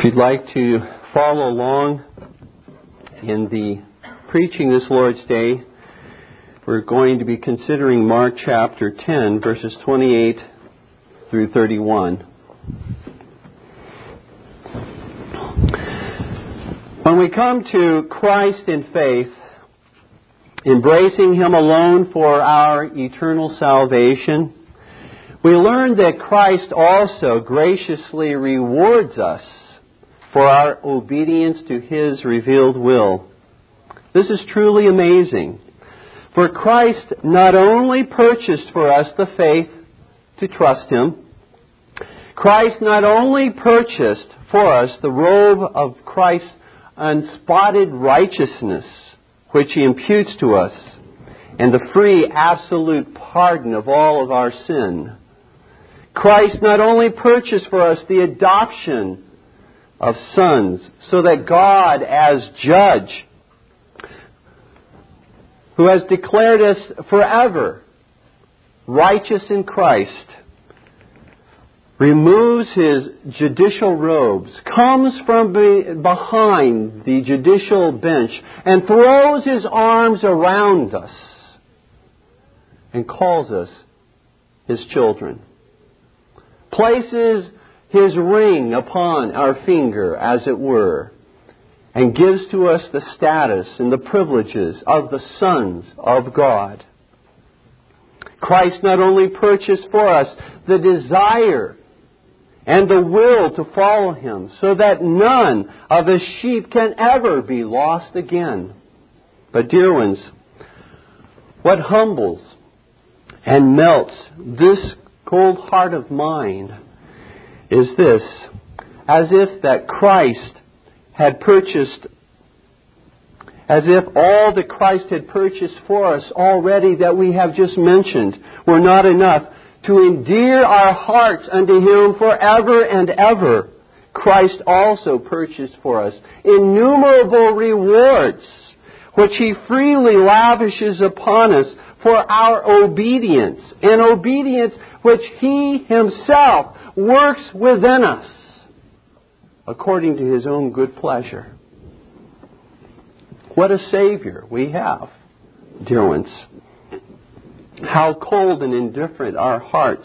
If you'd like to follow along in the preaching this Lord's Day, we're going to be considering Mark chapter 10, verses 28 through 31. When we come to Christ in faith, embracing Him alone for our eternal salvation, we learn that Christ also graciously rewards us for our obedience to His revealed will. This is truly amazing. For Christ not only purchased for us the faith to trust Him, Christ not only purchased for us the robe of Christ's unspotted righteousness, which He imputes to us, and the free absolute pardon of all of our sin. Christ not only purchased for us the adoption of sons, so that God as judge, who has declared us forever righteous in Christ, removes His judicial robes, comes from behind the judicial bench, and throws His arms around us and calls us His children. Places His ring upon our finger, as it were, and gives to us the status and the privileges of the sons of God. Christ not only purchased for us the desire and the will to follow Him, so that none of His sheep can ever be lost again. But dear ones, what humbles and melts this cold heart of mine is this: as if that Christ had purchased, as if all that Christ had purchased for us already that we have just mentioned were not enough to endear our hearts unto Him forever and ever. Christ also purchased for us innumerable rewards, which He freely lavishes upon us for our obedience, and obedience which He Himself works within us according to His own good pleasure. What a Savior we have, dear ones. How cold and indifferent our hearts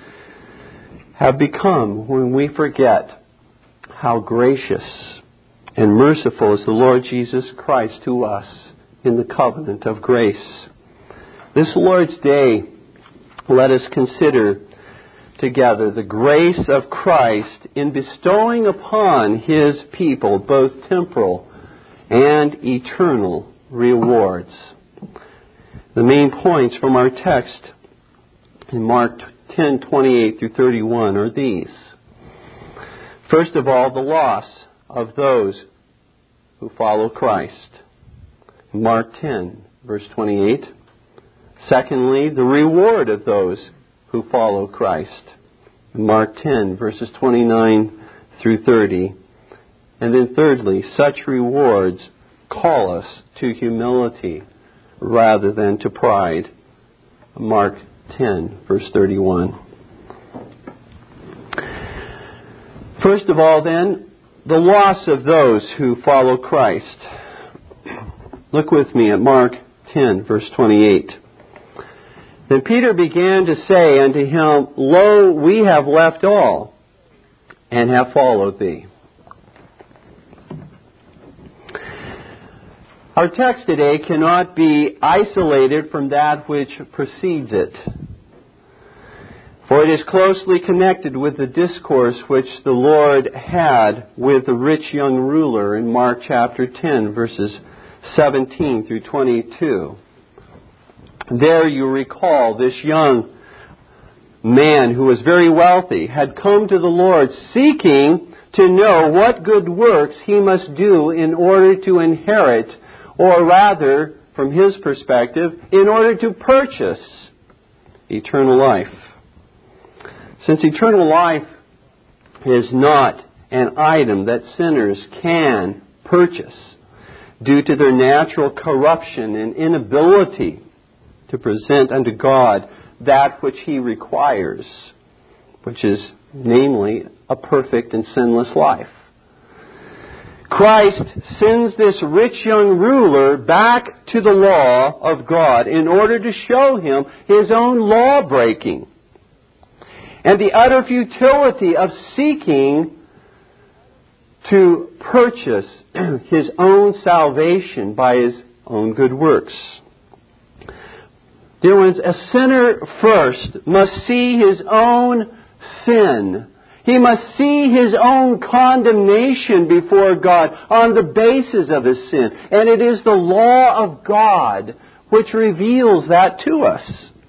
have become when we forget how gracious and merciful is the Lord Jesus Christ to us in the covenant of grace. This Lord's Day, let us consider together the grace of Christ in bestowing upon His people both temporal and eternal rewards. The main points from our text in Mark 10:28 through 31 are these. First of all, the loss of those who follow Christ. Mark 10, verse 28. Secondly, the reward of those who follow Christ. Mark 10, verses 29 through 30. And then thirdly, such rewards call us to humility rather than to pride. Mark 10, verse 31. First of all, then, the loss of those who follow Christ. Look with me at Mark 10, verse 28. Then Peter began to say unto him, Lo, we have left all, and have followed thee. Our text today cannot be isolated from that which precedes it, for it is closely connected with the discourse which the Lord had with the rich young ruler in Mark chapter 10, verses 17 through 22. There you recall this young man who was very wealthy had come to the Lord seeking to know what good works he must do in order to inherit, or rather, from his perspective, in order to purchase eternal life. Since eternal life is not an item that sinners can purchase due to their natural corruption and inability to present unto God that which He requires, which is namely a perfect and sinless life. Christ sends this rich young ruler back to the law of God in order to show him his own law-breaking and the utter futility of seeking to purchase his own salvation by his own good works. Dear ones, a sinner first must see his own sin. He must see his own condemnation before God on the basis of his sin. And it is the law of God which reveals that to us.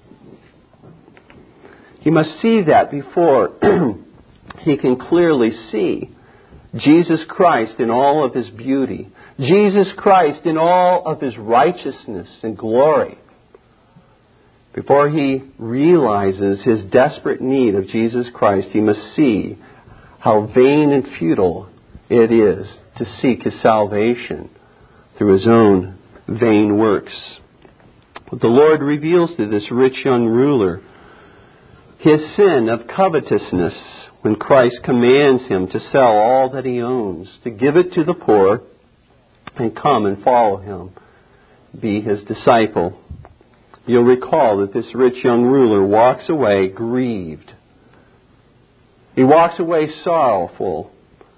He must see that before he can clearly see Jesus Christ in all of his beauty, Jesus Christ in all of his righteousness and glory. Before he realizes his desperate need of Jesus Christ, he must see how vain and futile it is to seek his salvation through his own vain works. But the Lord reveals to this rich young ruler his sin of covetousness when Christ commands him to sell all that he owns, to give it to the poor, and come and follow him, be his disciple. You'll recall that this rich young ruler walks away grieved. He walks away sorrowful.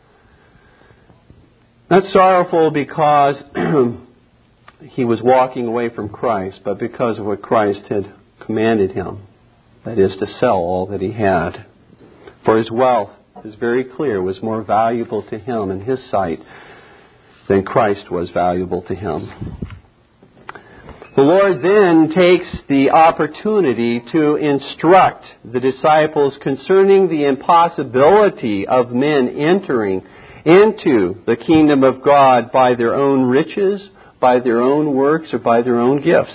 Not sorrowful because he was walking away from Christ, but because of what Christ had commanded him. That is, to sell all that he had. For his wealth, is very clear, was more valuable to him in his sight than Christ was valuable to him. The Lord then takes the opportunity to instruct the disciples concerning the impossibility of men entering into the kingdom of God by their own riches, by their own works, or by their own gifts.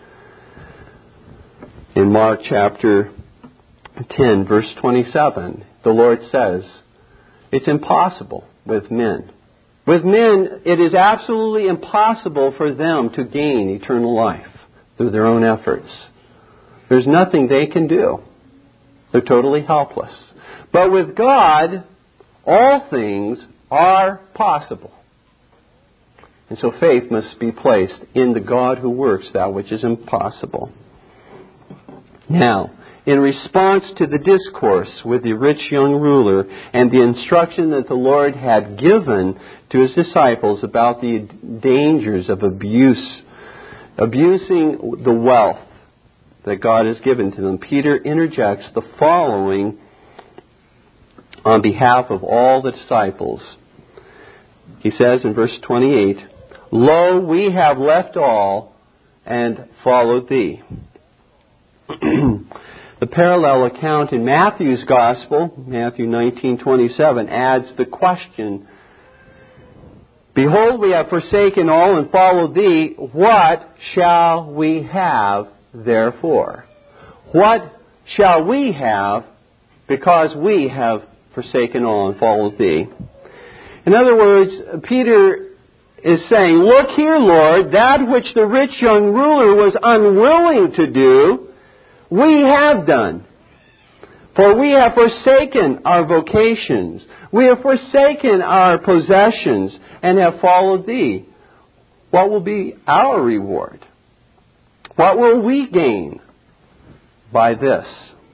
In Mark chapter 10, verse 27, the Lord says, it's impossible with men. With men, it is absolutely impossible for them to gain eternal life through their own efforts. There's nothing they can do. They're totally helpless. But with God, all things are possible. And so faith must be placed in the God who works that which is impossible. Now, in response to the discourse with the rich young ruler and the instruction that the Lord had given to his disciples about the dangers of abusing the wealth that God has given to them, Peter interjects the following on behalf of all the disciples. He says in verse 28, "Lo, we have left all and followed thee." The parallel account in Matthew's Gospel, Matthew 19:27, adds the question, "Behold, we have forsaken all and followed thee. What shall we have therefore?" What shall we have because we have forsaken all and followed thee? In other words, Peter is saying, look here, Lord, that which the rich young ruler was unwilling to do, we have done. For we have forsaken our vocations. We have forsaken our possessions and have followed thee. What will be our reward? What will we gain by this?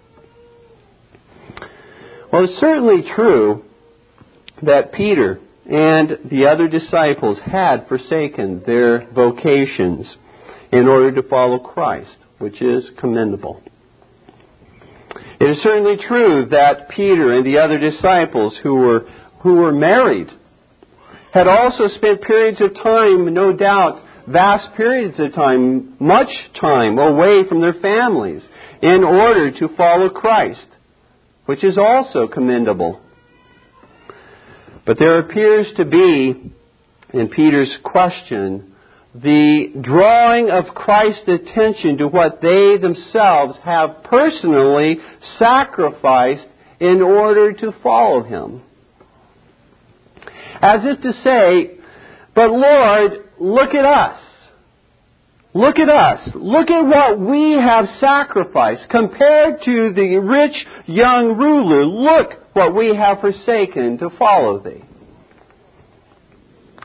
Well, it's certainly true that Peter and the other disciples had forsaken their vocations in order to follow Christ, which is commendable. It is certainly true that Peter and the other disciples who were married had also spent periods of time, no doubt, vast periods of time, much time away from their families in order to follow Christ, which is also commendable. But there appears to be, in Peter's question, the drawing of Christ's attention to what they themselves have personally sacrificed in order to follow Him. As if to say, but Lord, look at us. Look at us. Look at what we have sacrificed compared to the rich young ruler. Look what we have forsaken to follow Thee.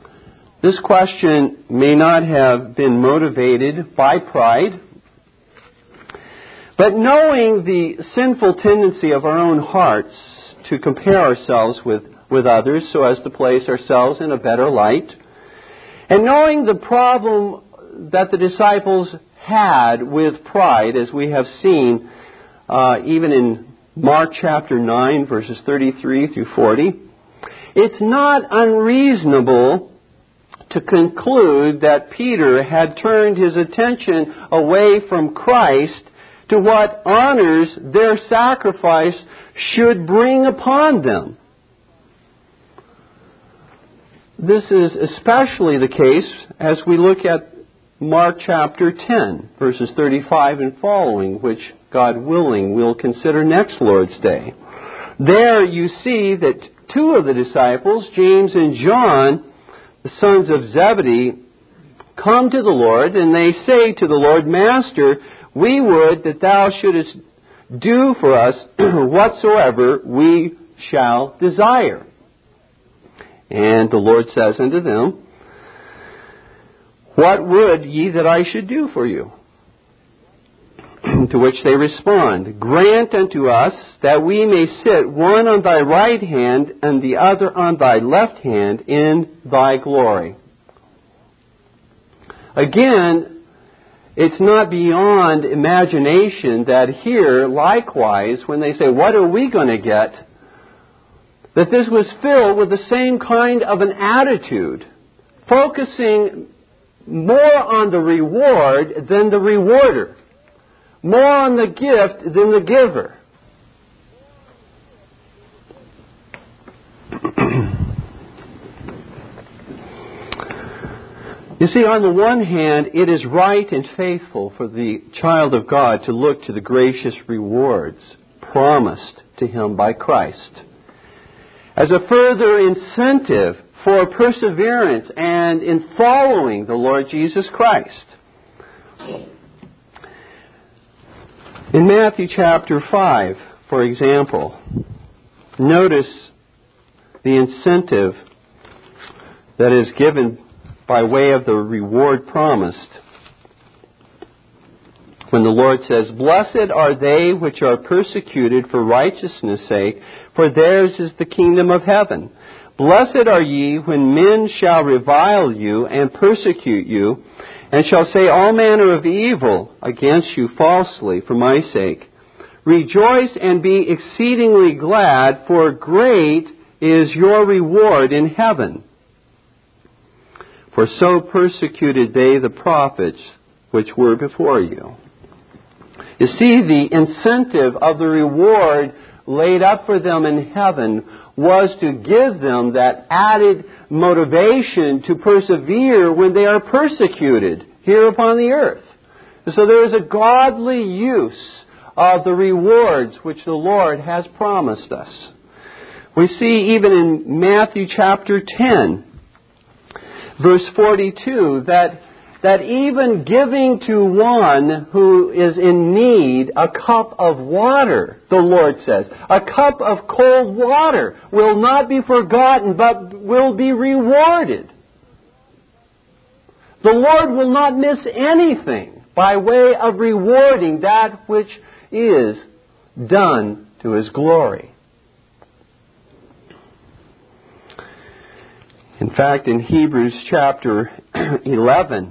This question may not have been motivated by pride, but knowing the sinful tendency of our own hearts to compare ourselves with others so as to place ourselves in a better light, and knowing the problem that the disciples had with pride, as we have seen even in Mark chapter 9, verses 33 through 40, it's not unreasonable to conclude that Peter had turned his attention away from Christ to what honors their sacrifice should bring upon them. This is especially the case as we look at Mark chapter 10, verses 35 and following, which, God willing, we'll consider next Lord's Day. There you see that two of the disciples, James and John, the sons of Zebedee, come to the Lord, and they say to the Lord, Master, we would that thou shouldest do for us whatsoever we shall desire. And the Lord says unto them, What would ye that I should do for you? To which they respond, Grant unto us that we may sit one on thy right hand and the other on thy left hand in thy glory. Again, it's not beyond imagination that here, likewise, when they say, what are we going to get? That this was filled with the same kind of an attitude, focusing more on the reward than the rewarder, more on the gift than the giver. You see, on the one hand, it is right and faithful for the child of God to look to the gracious rewards promised to him by Christ as a further incentive for perseverance and in following the Lord Jesus Christ. In Matthew chapter 5, for example, notice the incentive that is given by way of the reward promised. When the Lord says, Blessed are they which are persecuted for righteousness' sake, for theirs is the kingdom of heaven. Blessed are ye when men shall revile you and persecute you, and shall say all manner of evil against you falsely for my sake. Rejoice and be exceedingly glad, for great is your reward in heaven. For so persecuted they the prophets which were before you. You see, the incentive of the reward laid up for them in heaven was to give them that added motivation to persevere when they are persecuted here upon the earth. And so there is a godly use of the rewards which the Lord has promised us. We see even in Matthew chapter 10, verse 42, that even giving to one who is in need a cup of water, the Lord says, a cup of cold water will not be forgotten, but will be rewarded. The Lord will not miss anything by way of rewarding that which is done to His glory. In fact, in Hebrews chapter 11,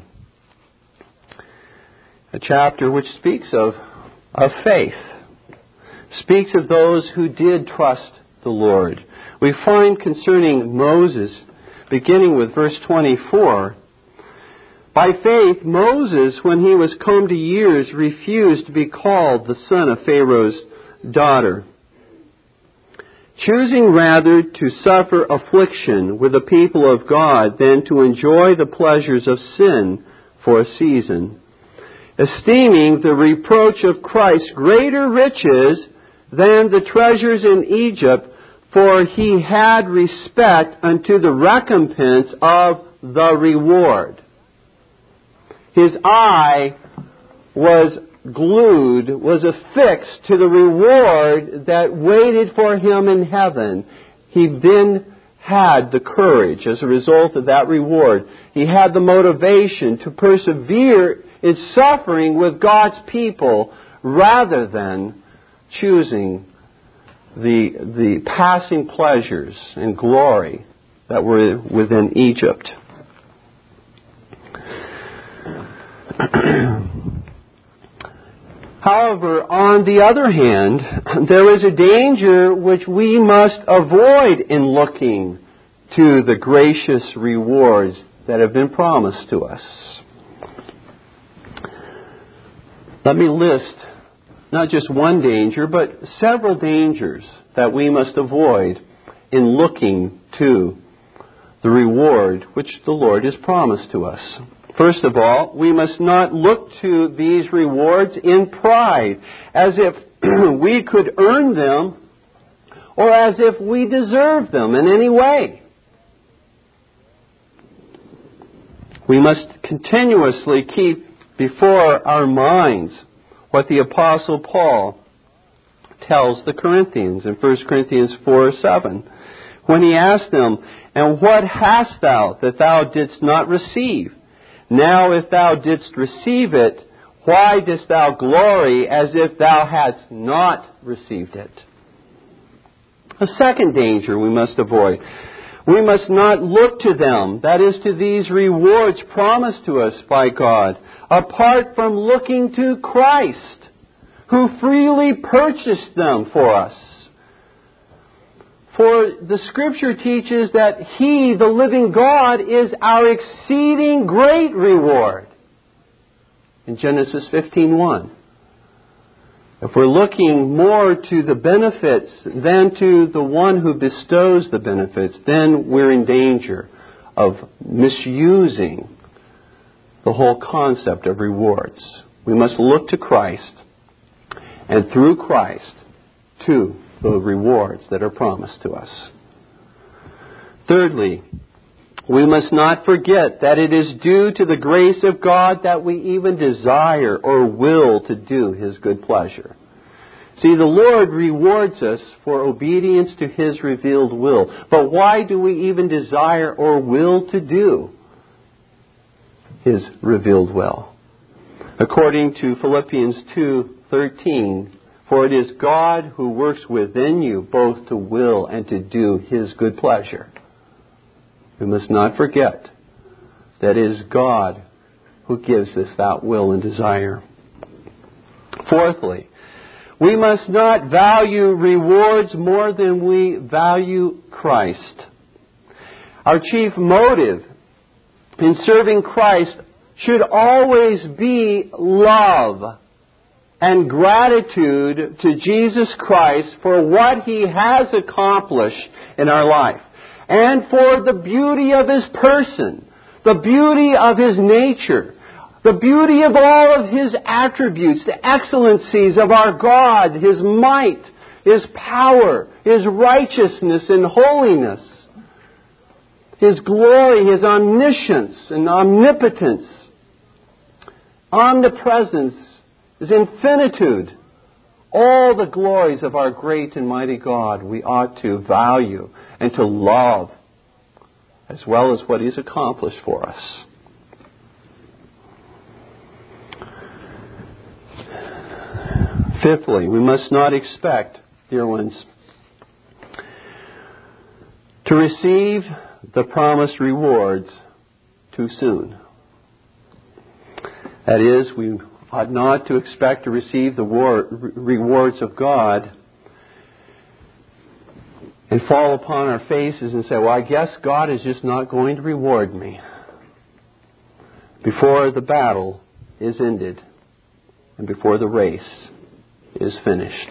a chapter which speaks of faith, speaks of those who did trust the Lord. We find concerning Moses, beginning with verse 24, by faith Moses, when he was come to years, refused to be called the son of Pharaoh's daughter, choosing rather to suffer affliction with the people of God than to enjoy the pleasures of sin for a season, esteeming the reproach of Christ greater riches than the treasures in Egypt, for he had respect unto the recompense of the reward. His eye was glued, was affixed to the reward that waited for him in heaven. He then had the courage as a result of that reward. He had the motivation to persevere in suffering with God's people rather than choosing the passing pleasures and glory that were within Egypt. However, on the other hand, there is a danger which we must avoid in looking to the gracious rewards that have been promised to us. Let me list not just one danger, but several dangers that we must avoid in looking to the reward which the Lord has promised to us. First of all, we must not look to these rewards in pride, as if we could earn them or as if we deserve them in any way. We must continuously keep before our minds what the Apostle Paul tells the Corinthians in 1 Corinthians 4:7, when he asked them, "And what hast thou that thou didst not receive? Now if thou didst receive it, why dost thou glory as if thou hadst not received it?" A second danger we must avoid. We must not look to them, that is, to these rewards promised to us by God, apart from looking to Christ, who freely purchased them for us. For the Scripture teaches that He, the living God, is our exceeding great reward. In Genesis 15:1. If we're looking more to the benefits than to the one who bestows the benefits, then we're in danger of misusing the whole concept of rewards. We must look to Christ, and through Christ, to the rewards that are promised to us. Thirdly, we must not forget that it is due to the grace of God that we even desire or will to do His good pleasure. See, the Lord rewards us for obedience to His revealed will. But why do we even desire or will to do His revealed will? According to Philippians 2:13, "For it is God who works within you both to will and to do His good pleasure." We must not forget that it is God who gives us that will and desire. Fourthly, we must not value rewards more than we value Christ. Our chief motive in serving Christ should always be love and gratitude to Jesus Christ for what He has accomplished in our life, and for the beauty of His person, the beauty of His nature, the beauty of all of His attributes, the excellencies of our God, His might, His power, His righteousness and holiness, His glory, His omniscience and omnipotence, omnipresence, His infinitude. All the glories of our great and mighty God we ought to value and to love, as well as what He's accomplished for us. Fifthly, we must not expect, dear ones, to receive the promised rewards too soon. That is, we ought not to expect to receive the rewards of God and fall upon our faces and say, "Well, I guess God is just not going to reward me," before the battle is ended and before the race is finished.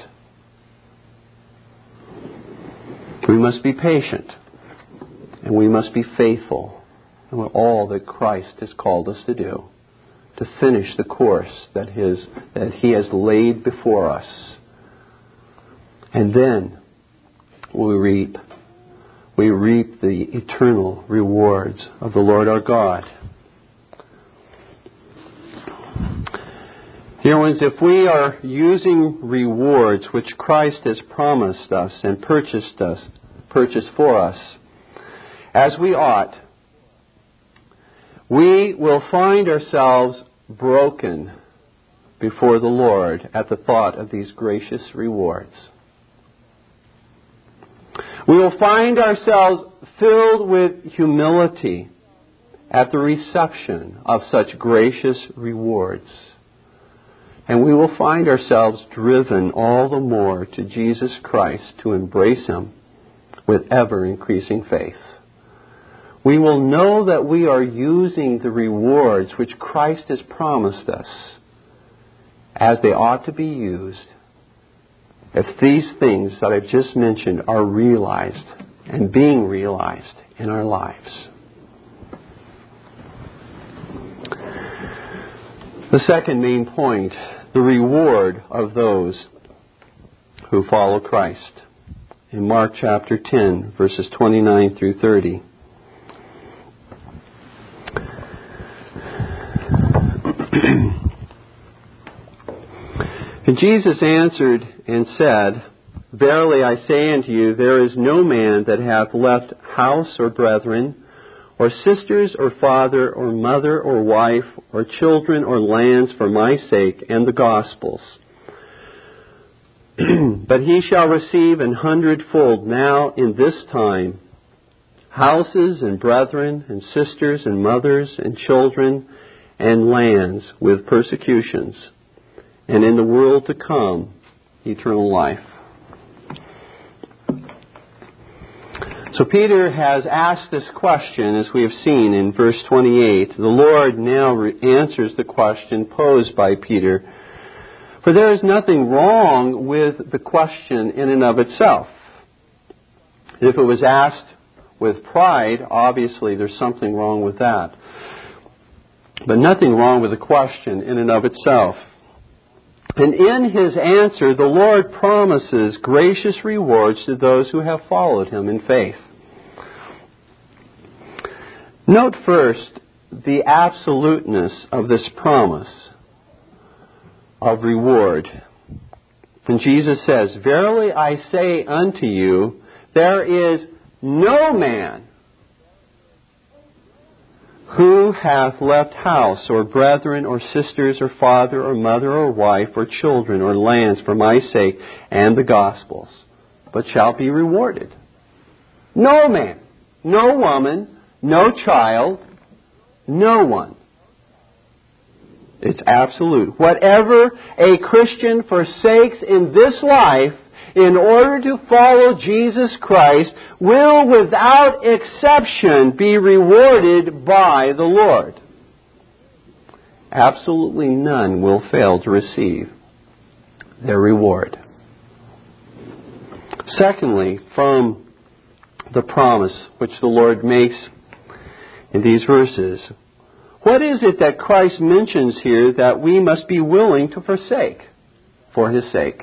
We must be patient, and we must be faithful in all that Christ has called us to do, to finish the course that He has laid before us. And then we reap the eternal rewards of the Lord our God. Dear ones, if we are using rewards which Christ has promised us and purchased for us, as we ought, we will find ourselves broken before the Lord at the thought of these gracious rewards. We will find ourselves filled with humility at the reception of such gracious rewards. And we will find ourselves driven all the more to Jesus Christ to embrace Him with ever-increasing faith. We will know that we are using the rewards which Christ has promised us as they ought to be used if these things that I've just mentioned are realized and being realized in our lives. The second main point, the reward of those who follow Christ. In Mark chapter 10, verses 29 through 30. And Jesus answered and said, Verily I say unto you, there is no man that hath left house or brethren, or sisters, or father, or mother, or wife, or children, or lands for my sake and the gospel's, but he shall receive 100-fold now in this time houses and brethren and sisters and mothers and children and lands with persecutions, and in the world to come eternal life. So Peter has asked this question, as we have seen in verse 28. The Lord now answers the question posed by Peter. For there is nothing wrong with the question in and of itself. If it was asked with pride, obviously there's something wrong with that. But nothing wrong with the question in and of itself. And in His answer, the Lord promises gracious rewards to those who have followed Him in faith. Note first the absoluteness of this promise of reward. And Jesus says, Verily I say unto you, there is no man who hath left house, or brethren, or sisters, or father, or mother, or wife, or children, or lands for my sake and the gospel's, but shall be rewarded. No man, no woman, no child, no one. It's absolute. Whatever a Christian forsakes in this life in order to follow Jesus Christ will without exception be rewarded by the Lord. Absolutely none will fail to receive their reward. Secondly, from the promise which the Lord makes in these verses, what is it that Christ mentions here that we must be willing to forsake for His sake,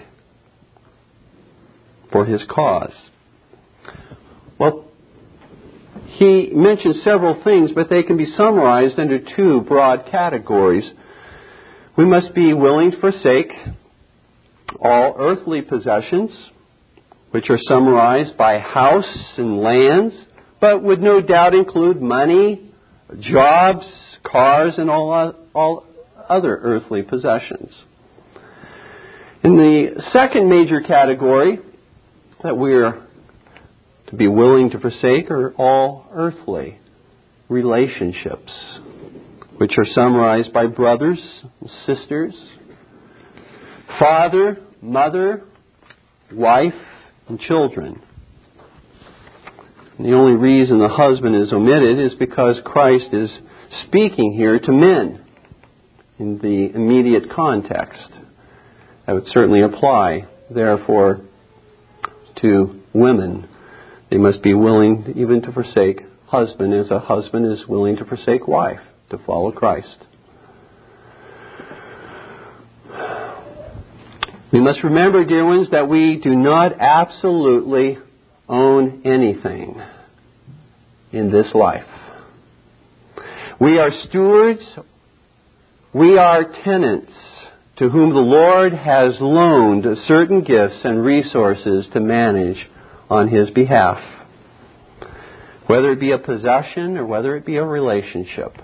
for His cause? Well, He mentions several things, but they can be summarized under two broad categories. We must be willing to forsake all earthly possessions, which are summarized by house and lands, but would no doubt include money, jobs, cars, and all other earthly possessions. In the second major category that we are to be willing to forsake are all earthly relationships, which are summarized by brothers and sisters, father, mother, wife, and children. And the only reason the husband is omitted is because Christ is speaking here to men in the immediate context. That would certainly apply, therefore, to women. They must be willing even to forsake husband as a husband is willing to forsake wife to follow Christ. We must remember, dear ones, that we do not absolutely own anything in this life. We are stewards, we are tenants to whom the Lord has loaned certain gifts and resources to manage on His behalf. whether it be a possession or whether it be a relationship.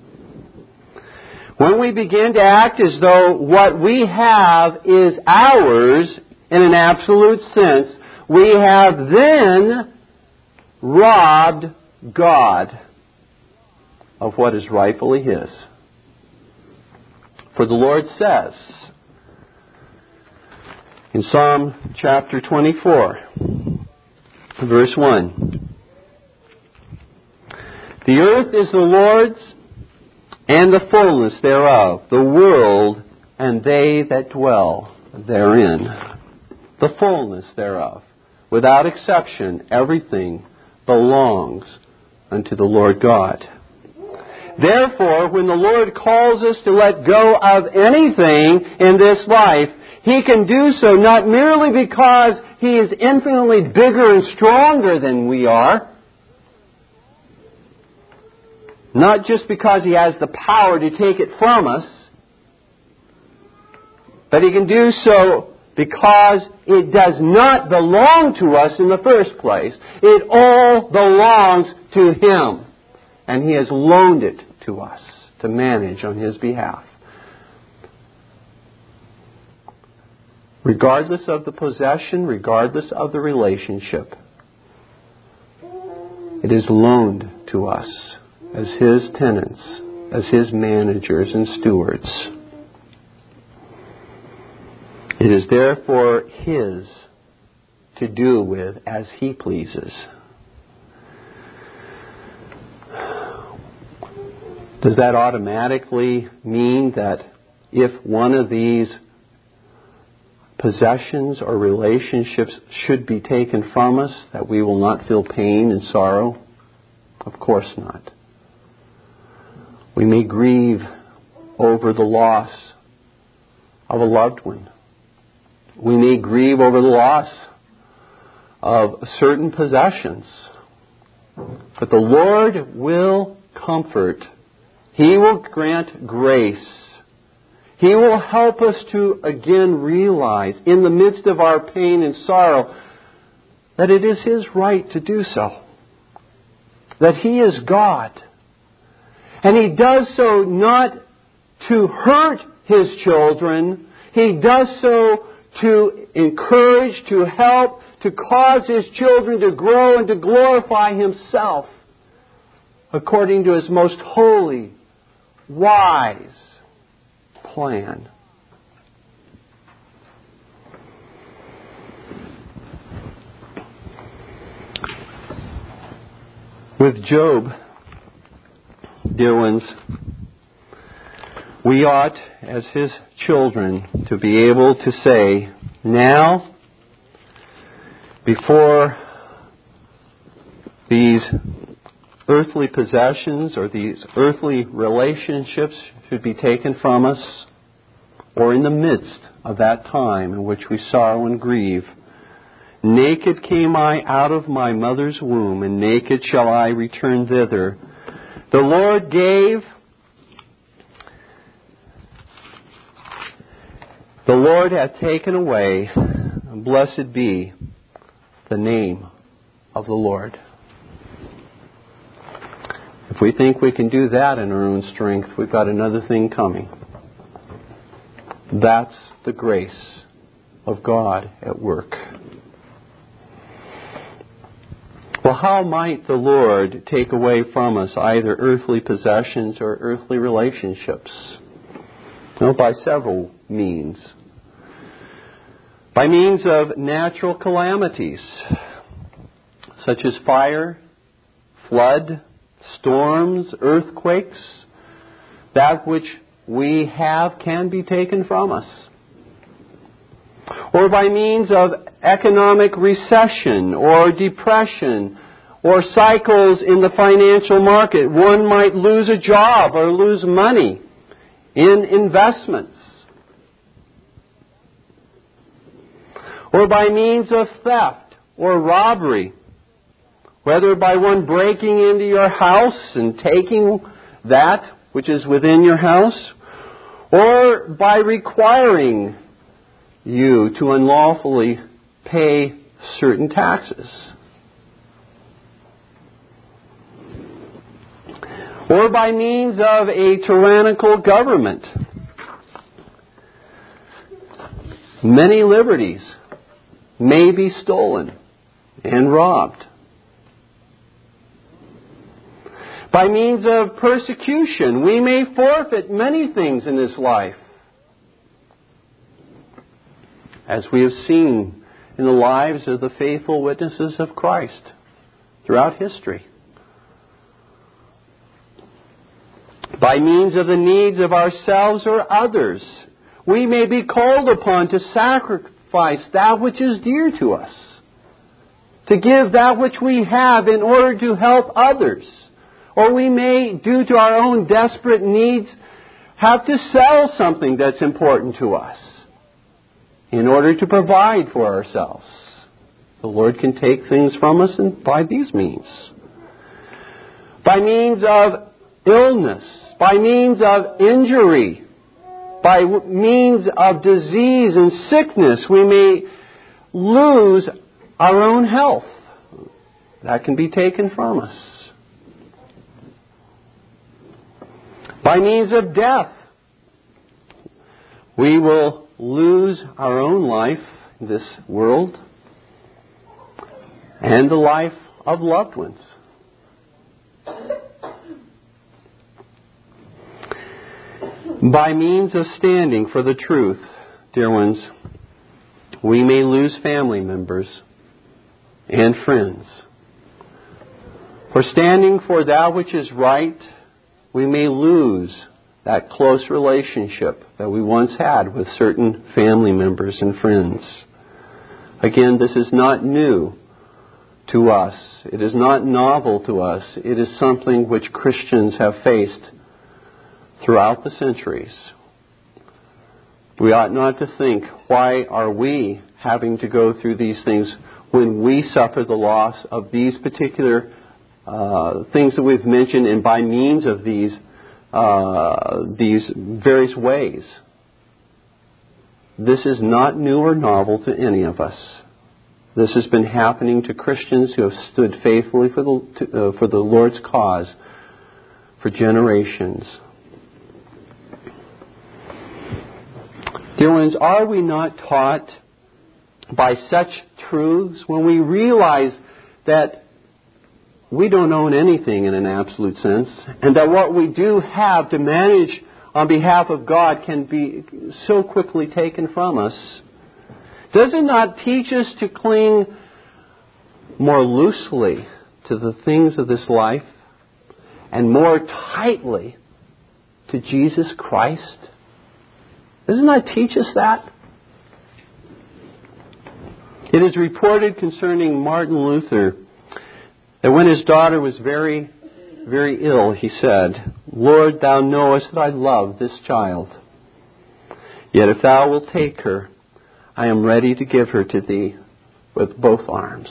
When we begin to act as though what we have is ours in an absolute sense, we have then robbed God of what is rightfully His. For the Lord says in Psalm chapter 24, verse 1, "The earth is the Lord's, and the fullness thereof, the world, and they that dwell therein." The fullness thereof. Without exception, everything belongs unto the Lord God. Therefore, when the Lord calls us to let go of anything in this life, He can do so not merely because He is infinitely bigger and stronger than we are, not just because He has the power to take it from us, but He can do so because it does not belong to us in the first place. It all belongs to Him. And He has loaned it to us to manage on His behalf. Regardless of the possession, regardless of the relationship, it is loaned to us as His tenants, as His managers and stewards. It is therefore His to do with as He pleases. Does that automatically mean that if one of these possessions or relationships should be taken from us, that we will not feel pain and sorrow? Of course not. We may grieve over the loss of a loved one. We may grieve over the loss of certain possessions. But the Lord will comfort. He will grant grace. He will help us to again realize in the midst of our pain and sorrow that it is His right to do so. That He is God. And He does so not to hurt His children. He does so to encourage, to help, to cause His children to grow and to glorify Himself according to His most holy, wise plan. With Job, dear ones, we ought, as his children, to be able to say, now, before these earthly possessions or these earthly relationships should be taken from us, or in the midst of that time in which we sorrow and grieve, naked came I out of my mother's womb, and naked shall I return thither. The Lord gave, the Lord hath taken away, and blessed be the name of the Lord. If we think we can do that in our own strength, we've got another thing coming. That's the grace of God at work. Well, how might the Lord take away from us either earthly possessions or earthly relationships? Well, by several means. By means of natural calamities, such as fire, flood, storms, earthquakes. That which we have can be taken from us. Or by means of economic recession or depression or cycles in the financial market. One might lose a job or lose money in investments. Or by means of theft or robbery, whether by one breaking into your house and taking that which is within your house, or by requiring you to unlawfully pay certain taxes. or by means of a tyrannical government. Many liberties may be stolen and robbed. By means of persecution, we may forfeit many things in this life, as we have seen in the lives of the faithful witnesses of Christ throughout history. By means of the needs of ourselves or others, we may be called upon to sacrifice that which is dear to us, to give that which we have in order to help others. Or we may, due to our own desperate needs, have to sell something that's important to us in order to provide for ourselves. The Lord can take things from us by these means. By means of illness, by means of injury, by means of disease and sickness, we may lose our own health. That can be taken from us. By means of death, we will lose our own life in this world and the life of loved ones. By means of standing for the truth, dear ones, we may lose family members and friends. For standing for that which is right, we may lose that close relationship that we once had with certain family members and friends. Again, this is not new to us. It is not novel to us. It is something which Christians have faced throughout the centuries. We ought not to think, why are we having to go through these things when we suffer the loss of these particular things that we've mentioned, and by means of these various ways. This is not new or novel to any of us. This has been happening to Christians who have stood faithfully for the Lord's cause for generations. Dear ones, are we not taught by such truths when we realize that we don't own anything in an absolute sense, and that what we do have to manage on behalf of God can be so quickly taken from us? Does it not teach us to cling more loosely to the things of this life and more tightly to Jesus Christ? Doesn't that teach us that? It is reported concerning Martin Luther that when his daughter was very, very ill, he said, "Lord, thou knowest that I love this child. Yet if thou wilt take her, I am ready to give her to thee with both arms."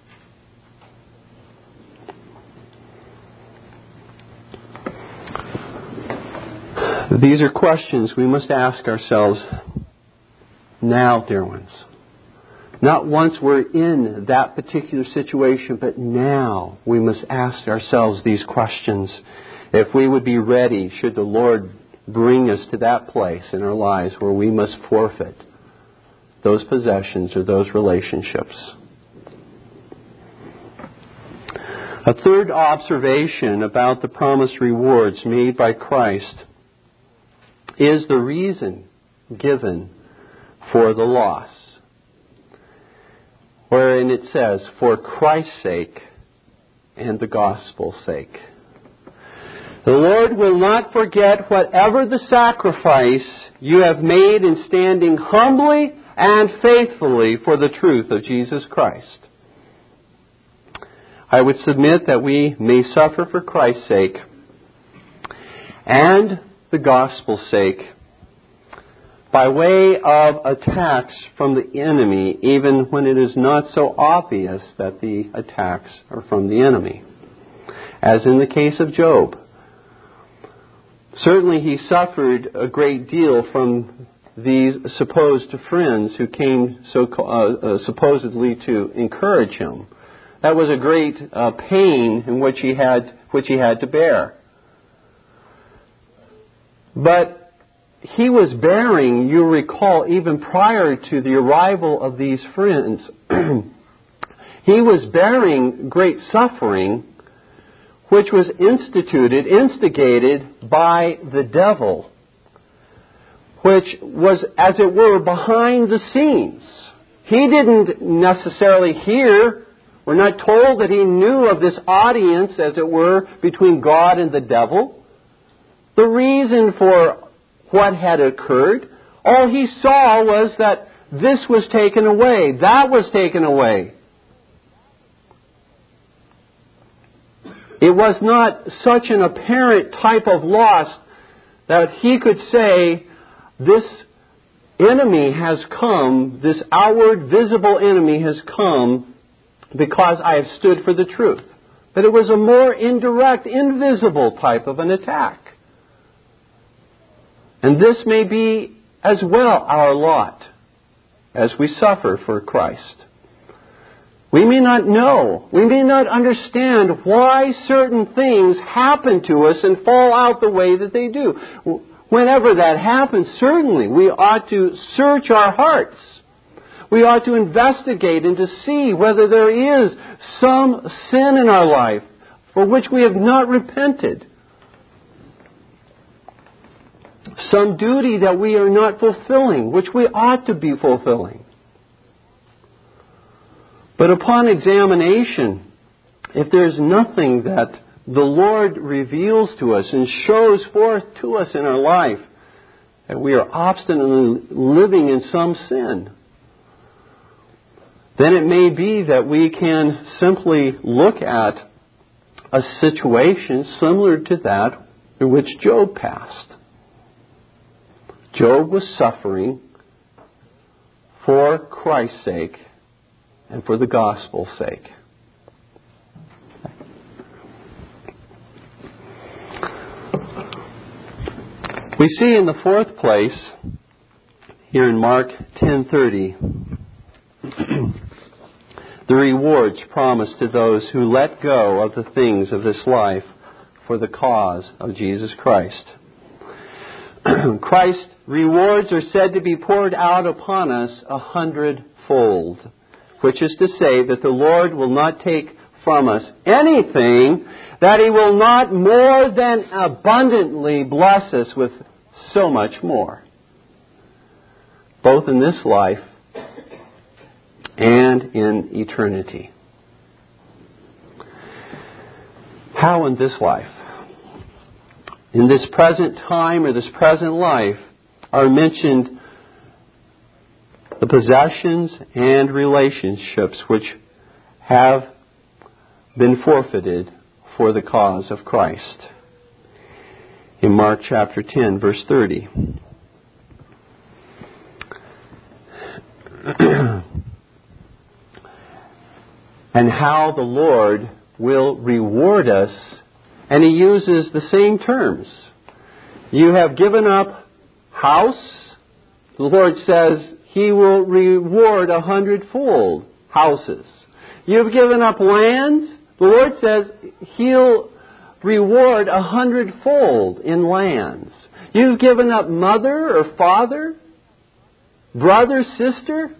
These are questions we must ask ourselves now, dear ones. Not once we're in that particular situation, but now we must ask ourselves these questions. If we would be ready, should the Lord bring us to that place in our lives where we must forfeit those possessions or those relationships. A third observation about the promised rewards made by Christ is the reason given for the loss, wherein it says, "For Christ's sake and the gospel's sake." The Lord will not forget whatever the sacrifice you have made in standing humbly and faithfully for the truth of Jesus Christ. I would submit that we may suffer for Christ's sake and the gospel's sake by way of attacks from the enemy, even when it is not so obvious that the attacks are from the enemy. As in the case of Job. Certainly he suffered a great deal from these supposed friends who came supposedly to encourage him. That was a great pain in which he had to bear. But he was bearing, you recall, even prior to the arrival of these friends, he was bearing great suffering, which was instigated by the devil, which was, as it were, behind the scenes. He didn't necessarily hear. We're not told that he knew of this audience, as it were, between God and the devil. The reason for what had occurred, all he saw was that this was taken away, that was taken away. It was not such an apparent type of loss that he could say, this enemy has come, this outward visible enemy has come because I have stood for the truth. But it was a more indirect, invisible type of an attack. And this may be as well our lot as we suffer for Christ. We may not know, we may not understand why certain things happen to us and fall out the way that they do. Whenever that happens, certainly we ought to search our hearts. We ought to investigate and to see whether there is some sin in our life for which we have not repented. Some duty that we are not fulfilling, which we ought to be fulfilling. But upon examination, if there's nothing that the Lord reveals to us and shows forth to us in our life, that we are obstinately living in some sin, then it may be that we can simply look at a situation similar to that in which Job passed. Job was suffering for Christ's sake and for the gospel's sake. We see in the fourth place, here in Mark 10:30, the rewards promised to those who let go of the things of this life for the cause of Jesus Christ. Christ's rewards are said to be poured out upon us 100-fold, which is to say that the Lord will not take from us anything that He will not more than abundantly bless us with so much more, both in this life and in eternity. How in this life? In this present time or this present life are mentioned the possessions and relationships which have been forfeited for the cause of Christ. In Mark chapter 10, verse 30. And how the Lord will reward us. And He uses the same terms. You have given up house. The Lord says He will reward 100-fold houses. You've given up lands. The Lord says He'll reward 100-fold in lands. You've given up mother or father, brother, sister.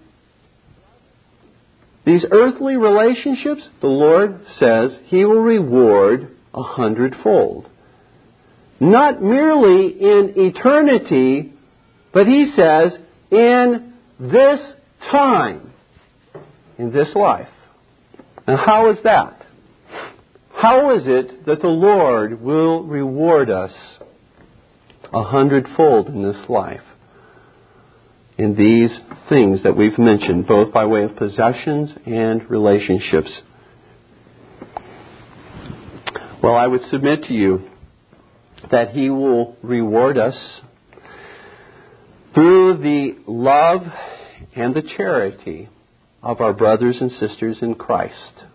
These earthly relationships, the Lord says He will reward 100-fold. Not merely in eternity, but He says in this time, in this life. Now how is that? How is it that the Lord will reward us 100-fold in this life? In these things that we've mentioned, both by way of possessions and relationships. Well, I would submit to you that He will reward us through the love and the charity of our brothers and sisters in Christ.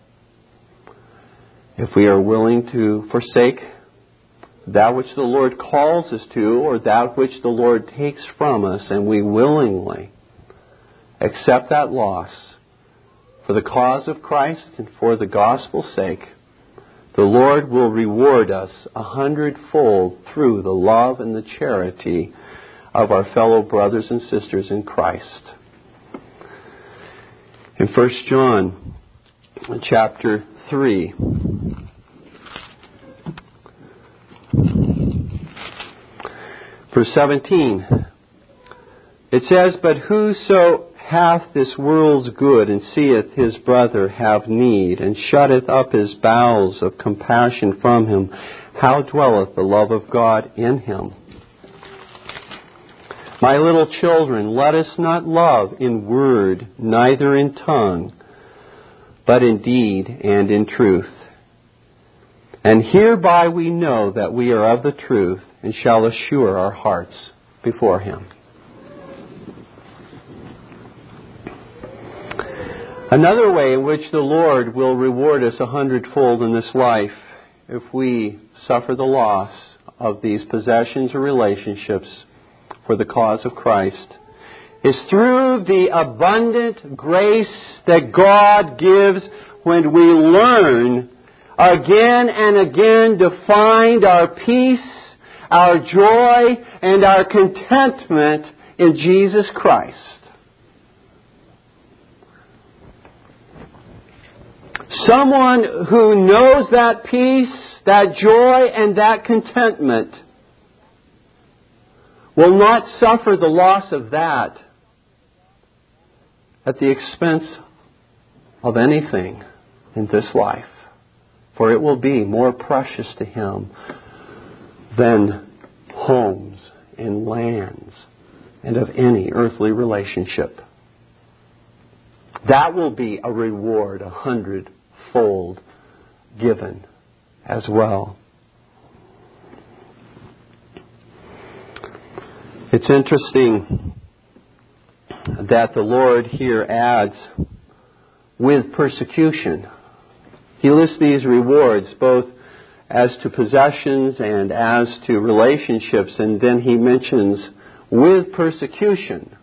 If we are willing to forsake that which the Lord calls us to, or that which the Lord takes from us, and we willingly accept that loss for the cause of Christ and for the gospel's sake, the Lord will reward us 100-fold through the love and the charity of our fellow brothers and sisters in Christ. In 1 John chapter 3, verse 17, it says, "But whoso hath this world's good, and seeth his brother have need, and shutteth up his bowels of compassion from him, how dwelleth the love of God in him? My little children, let us not love in word, neither in tongue, but in deed and in truth. And hereby we know that we are of the truth, and shall assure our hearts before Him." Another way in which the Lord will reward us 100-fold in this life, if we suffer the loss of these possessions or relationships for the cause of Christ, is through the abundant grace that God gives when we learn again and again to find our peace, our joy, and our contentment in Jesus Christ. Someone who knows that peace, that joy, and that contentment will not suffer the loss of that at the expense of anything in this life, for it will be more precious to him than homes and lands and of any earthly relationship. That will be a reward 100-fold given as well. It's interesting that the Lord here adds, with persecution. He lists these rewards both as to possessions and as to relationships, and then He mentions with persecution.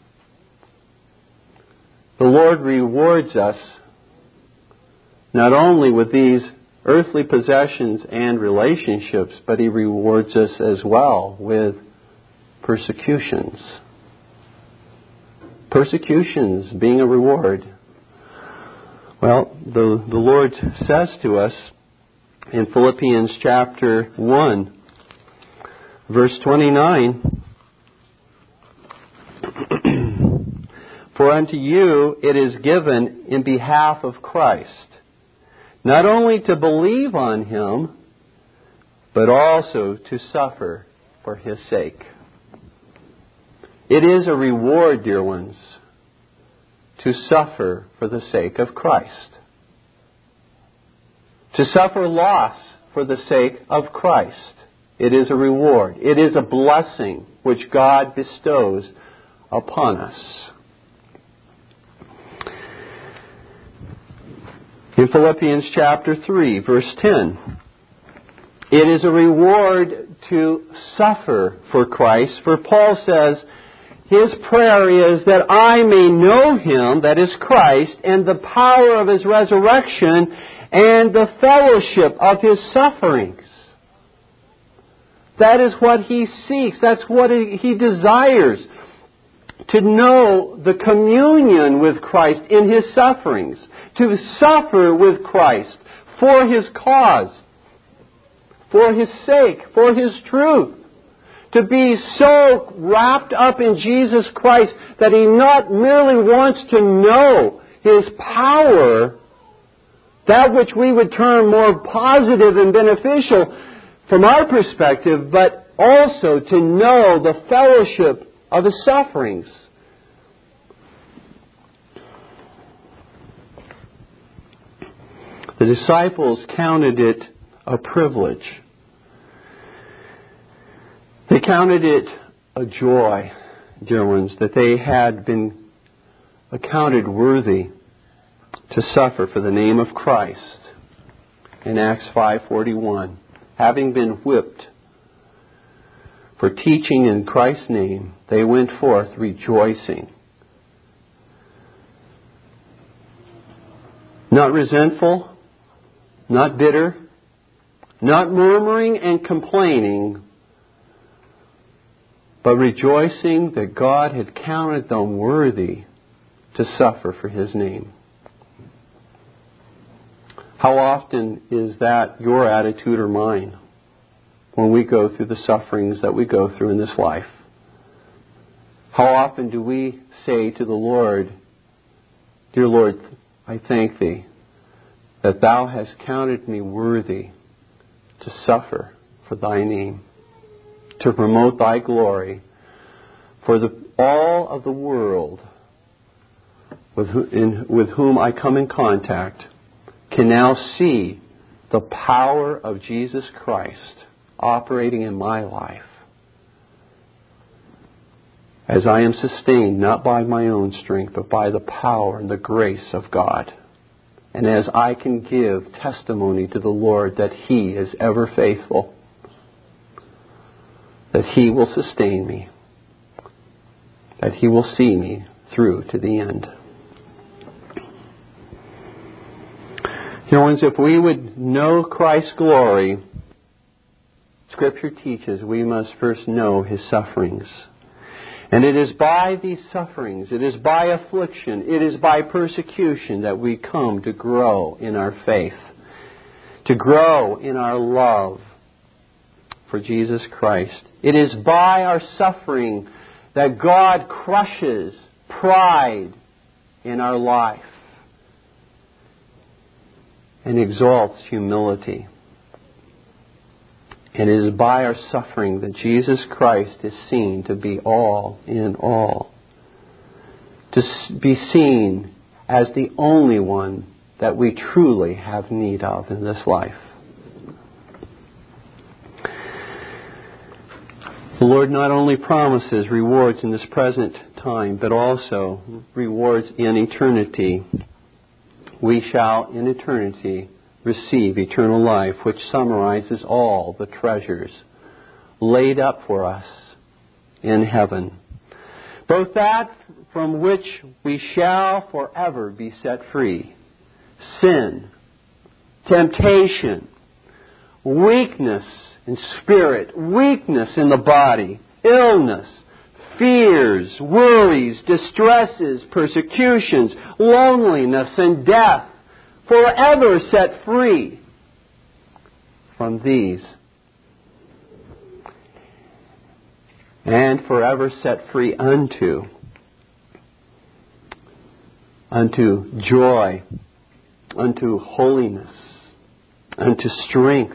The Lord rewards us not only with these earthly possessions and relationships, but He rewards us as well with persecutions. Persecutions being a reward. Well, the Lord says to us in Philippians chapter 1, verse 29, "For unto you it is given in behalf of Christ, not only to believe on Him, but also to suffer for His sake." It is a reward, dear ones, to suffer for the sake of Christ. To suffer loss for the sake of Christ. It is a reward. It is a blessing which God bestows upon us. In Philippians chapter 3, verse 10, it is a reward to suffer for Christ. For Paul says, his prayer is that I may know Him, that is Christ, and the power of His resurrection and the fellowship of His sufferings. That is what he seeks. That's what he desires. To know the communion with Christ in His sufferings. To suffer with Christ for His cause, for His sake, for His truth. To be so wrapped up in Jesus Christ that He not merely wants to know His power, that which we would term more positive and beneficial from our perspective, but also to know the fellowship of His sufferings. The disciples counted it a privilege. They counted it a joy, dear ones, that they had been accounted worthy to suffer for the name of Christ. In Acts 5:41, having been whipped for teaching in Christ's name, they went forth rejoicing. Not resentful, not bitter, not murmuring and complaining, but rejoicing that God had counted them worthy to suffer for His name. How often is that your attitude or mine when we go through the sufferings that we go through in this life? How often do we say to the Lord, "Dear Lord, I thank Thee that Thou hast counted me worthy to suffer for Thy name, to promote Thy glory, for all of the world with whom I come in contact can now see the power of Jesus Christ operating in my life, as I am sustained not by my own strength, but by the power and the grace of God. And as I can give testimony to the Lord that He is ever faithful, that He will sustain me, that He will see me through to the end." Dear ones, if we would know Christ's glory, Scripture teaches we must first know His sufferings. And it is by these sufferings, it is by affliction, it is by persecution that we come to grow in our faith, to grow in our love for Jesus Christ. It is by our suffering that God crushes pride in our life and exalts humility. And it is by our suffering that Jesus Christ is seen to be all in all, to be seen as the only one that we truly have need of in this life. The Lord not only promises rewards in this present time, but also rewards in eternity. We shall, in eternity, receive eternal life, which summarizes all the treasures laid up for us in heaven. Both that from which we shall forever be set free, sin, temptation, weakness in spirit, weakness in the body, illness, fears, worries, distresses, persecutions, loneliness, and death, forever set free from these, and forever set free unto joy, unto holiness, unto strength,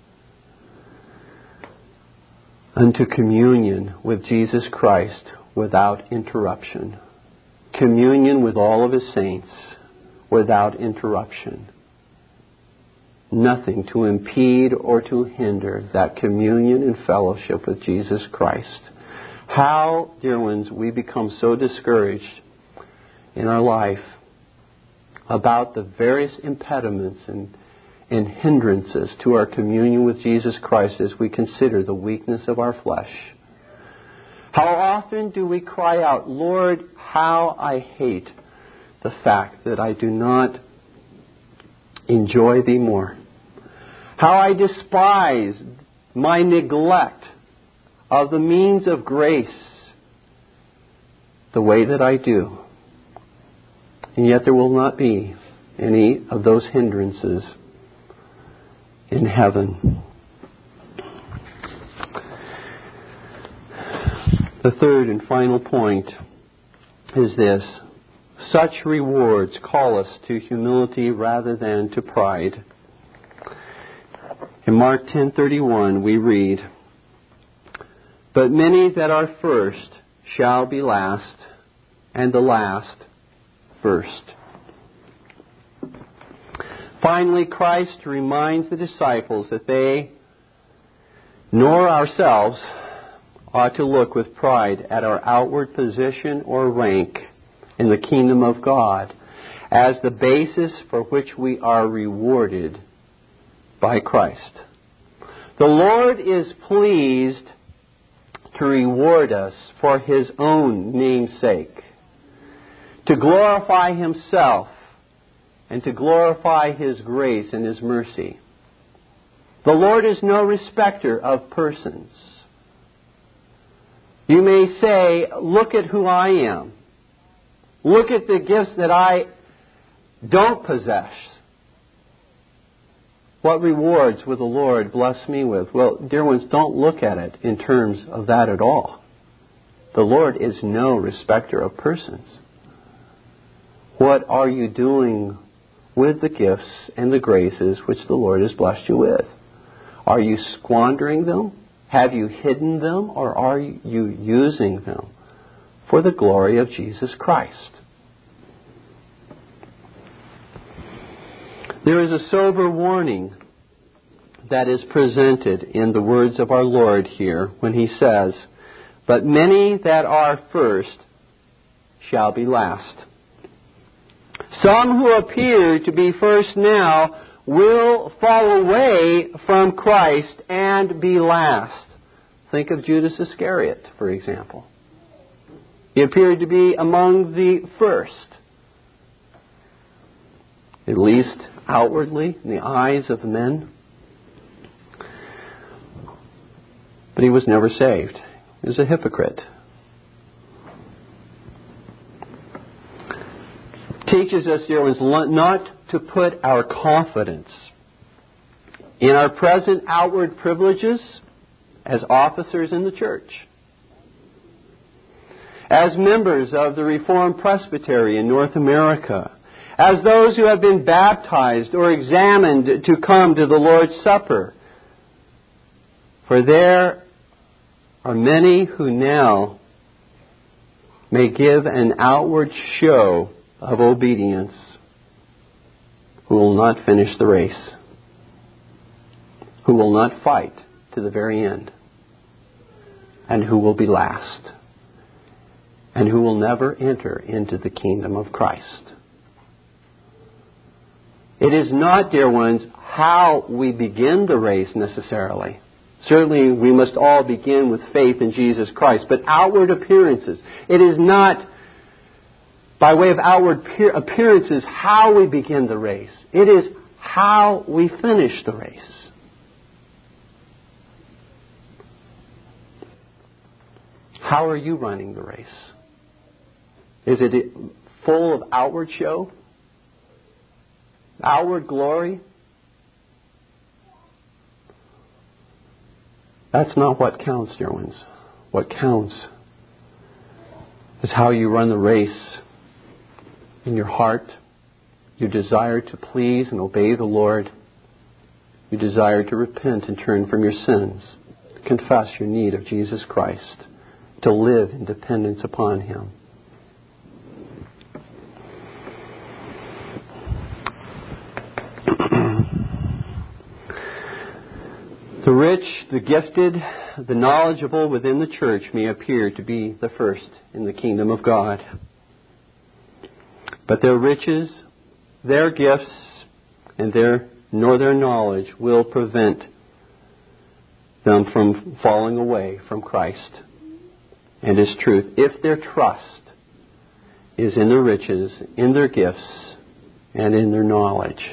unto communion with Jesus Christ without interruption. Communion with all of His saints without interruption. Nothing to impede or to hinder that communion and fellowship with Jesus Christ. How, dear ones, we become so discouraged in our life about the various impediments and hindrances to our communion with Jesus Christ as we consider the weakness of our flesh. How often do we cry out, "Lord, how I hate the fact that I do not enjoy Thee more. How I despise my neglect of the means of grace the way that I do." And yet there will not be any of those hindrances in heaven. The third and final point is this: such rewards call us to humility rather than to pride. In Mark 10:31 we read, "But many that are first shall be last, and the last first." Finally, Christ reminds the disciples that they, nor ourselves, ought to look with pride at our outward position or rank in the kingdom of God as the basis for which we are rewarded by Christ. The Lord is pleased to reward us for His own name's sake, to glorify Himself and to glorify His grace and His mercy. The Lord is no respecter of persons. You may say, look at who I am. Look at the gifts that I don't possess. What rewards will the Lord bless me with? Well, dear ones, don't look at it in terms of that at all. The Lord is no respecter of persons. What are you doing with the gifts and the graces which the Lord has blessed you with? Are you squandering them? Have you hidden them? Or are you using them for the glory of Jesus Christ? There is a sober warning that is presented in the words of our Lord here when He says, "But many that are first shall be last." Some who appear to be first now will fall away from Christ and be last. Think of Judas Iscariot, for example. He appeared to be among the first, at least outwardly, in the eyes of men. But he was never saved. He was a hypocrite. Teaches us, dear ones, not to put our confidence in our present outward privileges as officers in the church, as members of the Reformed Presbytery in North America, as those who have been baptized or examined to come to the Lord's Supper. For there are many who now may give an outward show of obedience who will not finish the race, who will not fight to the very end, and who will be last, and who will never enter into the kingdom of Christ. It is not, dear ones, how we begin the race necessarily. Certainly we must all begin with faith in Jesus Christ, but outward appearances. It is not by way of outward appearances how we begin the race. It is how we finish the race. How are you running the race? Is it full of outward show? Outward glory? That's not what counts, dear ones. What counts is how you run the race in your heart. You desire to please and obey the Lord. You desire to repent and turn from your sins, to confess your need of Jesus Christ, to live in dependence upon Him. The rich, the gifted, the knowledgeable within the church may appear to be the first in the kingdom of God. But their riches, their gifts, and their knowledge will prevent them from falling away from Christ and His truth, if their trust is in their riches, in their gifts, and in their knowledge.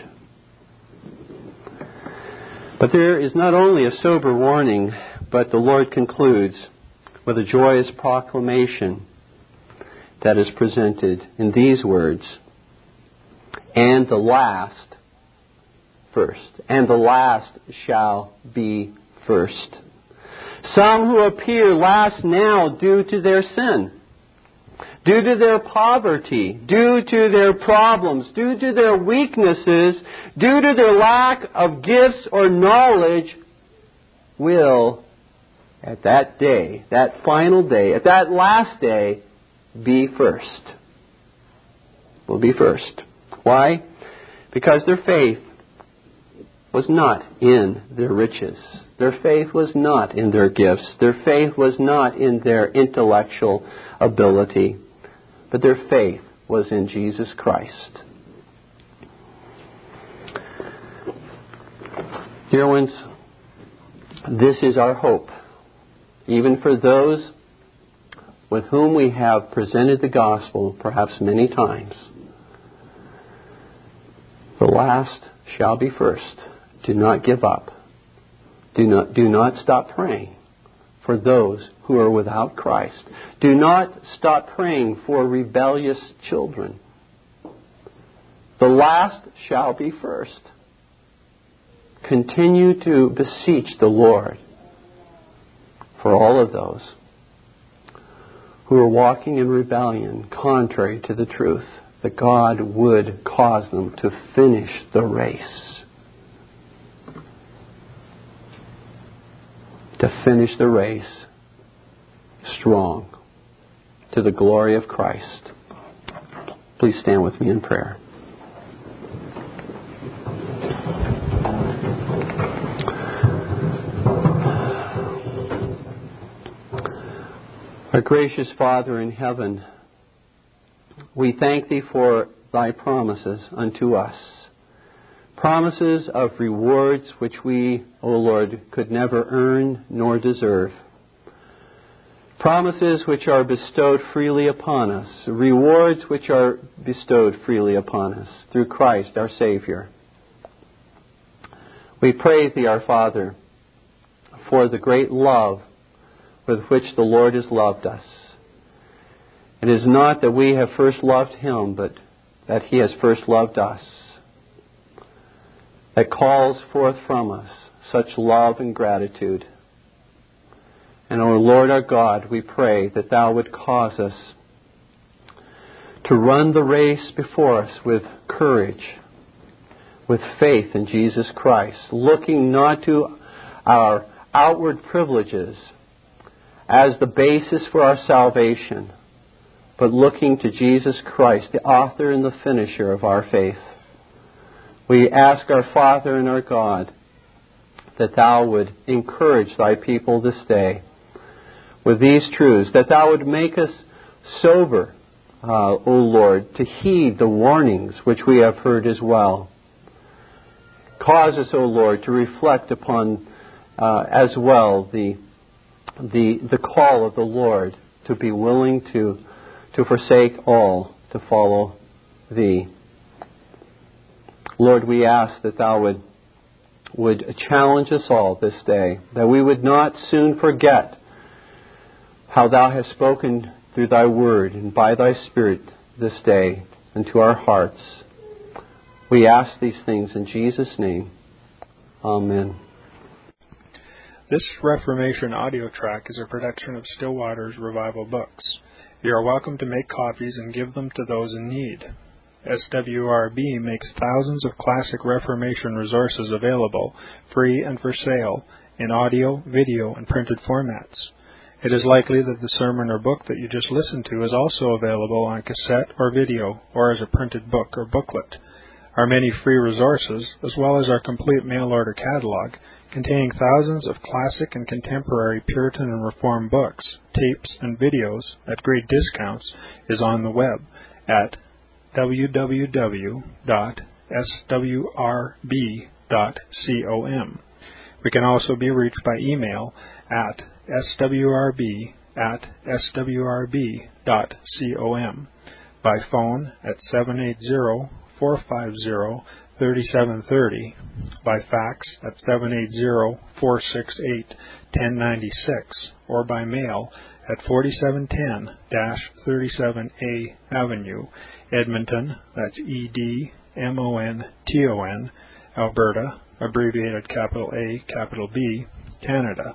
But there is not only a sober warning, but the Lord concludes with a joyous proclamation that is presented in these words, "And the last first, and the last shall be first." Some who appear last now due to their sin, due to their poverty, due to their problems, due to their weaknesses, due to their lack of gifts or knowledge, will, at that day, that final day, at that last day, be first. Will be first. Why? Because their faith was not in their riches. Their faith was not in their gifts. Their faith was not in their intellectual ability. But their faith was in Jesus Christ. Dear ones, this is our hope, even for those with whom we have presented the gospel perhaps many times. The last shall be first. Do not give up. Do not stop praying for those who are without Christ. Do not stop praying for rebellious children. The last shall be first. Continue to beseech the Lord for all of those who are walking in rebellion, contrary to the truth, that God would cause them to finish the race. To finish the race strong, to the glory of Christ. Please stand with me in prayer. Our gracious Father in heaven, we thank Thee for Thy promises unto us. Promises of rewards which we, O Lord, could never earn nor deserve. Promises which are bestowed freely upon us. Rewards which are bestowed freely upon us through Christ our Savior. We praise Thee, our Father, for the great love with which the Lord has loved us. It is not that we have first loved Him, but that He has first loved us. That calls forth from us such love and gratitude. And, O Lord our God, we pray that Thou would cause us to run the race before us with courage, with faith in Jesus Christ, looking not to our outward privileges as the basis for our salvation, but looking to Jesus Christ, the author and the finisher of our faith. We ask our Father and our God that Thou would encourage Thy people this day with these truths, that Thou would make us sober, O Lord, to heed the warnings which we have heard as well. Cause us, O Lord, to reflect upon as well the call of the Lord to be willing to forsake all to follow Thee. Lord, we ask that Thou would challenge us all this day, that we would not soon forget how Thou hast spoken through Thy Word and by Thy Spirit this day into our hearts. We ask these things in Jesus' name. Amen. This Reformation audio track is a production of Still Waters Revival Books. You are welcome to make copies and give them to those in need. SWRB makes thousands of classic Reformation resources available, free and for sale, in audio, video, and printed formats. It is likely that the sermon or book that you just listened to is also available on cassette or video, or as a printed book or booklet. Our many free resources, as well as our complete mail-order catalog, containing thousands of classic and contemporary Puritan and Reformed books, tapes, and videos at great discounts, is on the web at www.swrb.com. We can also be reached by email at swrb@swrb.com, by phone at 780-450-3730, by fax at 780-468-1096, or by mail at 4710-37A Avenue, Edmonton, that's Edmonton, Alberta, abbreviated capital A, capital B, Canada,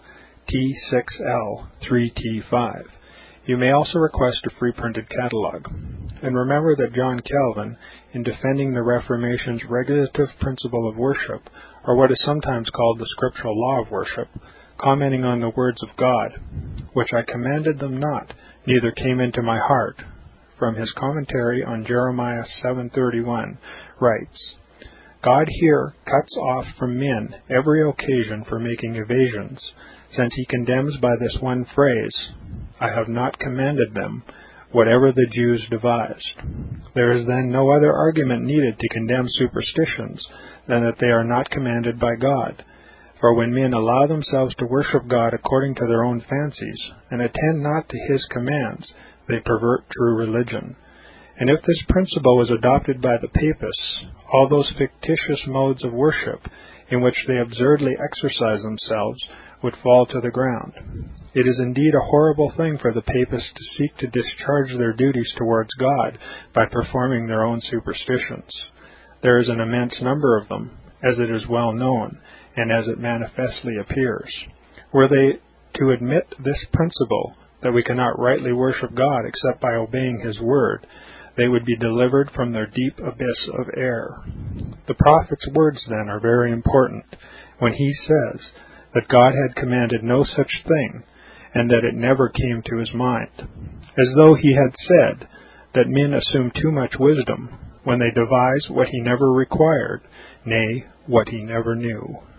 T6L3T5. You may also request a free printed catalog. And remember that John Calvin, in defending the Reformation's regulative principle of worship, or what is sometimes called the scriptural law of worship, commenting on the words of God, which I commanded them not, neither came into my heart, from his commentary on Jeremiah 7:31, writes, God here cuts off from men every occasion for making evasions, since he condemns by this one phrase, I have not commanded them, whatever the Jews devised. There is then no other argument needed to condemn superstitions than that they are not commanded by God. For when men allow themselves to worship God according to their own fancies, and attend not to his commands, they pervert true religion. And if this principle was adopted by the papists, all those fictitious modes of worship, in which they absurdly exercise themselves, would fall to the ground. It is indeed a horrible thing for the papists to seek to discharge their duties towards God by performing their own superstitions. There is an immense number of them, as it is well known, and as it manifestly appears. Were they to admit this principle, that we cannot rightly worship God except by obeying His word, they would be delivered from their deep abyss of error. The prophet's words, then, are very important, when he says that God had commanded no such thing, and that it never came to his mind, as though he had said that men assume too much wisdom when they devise what he never required, nay, what he never knew.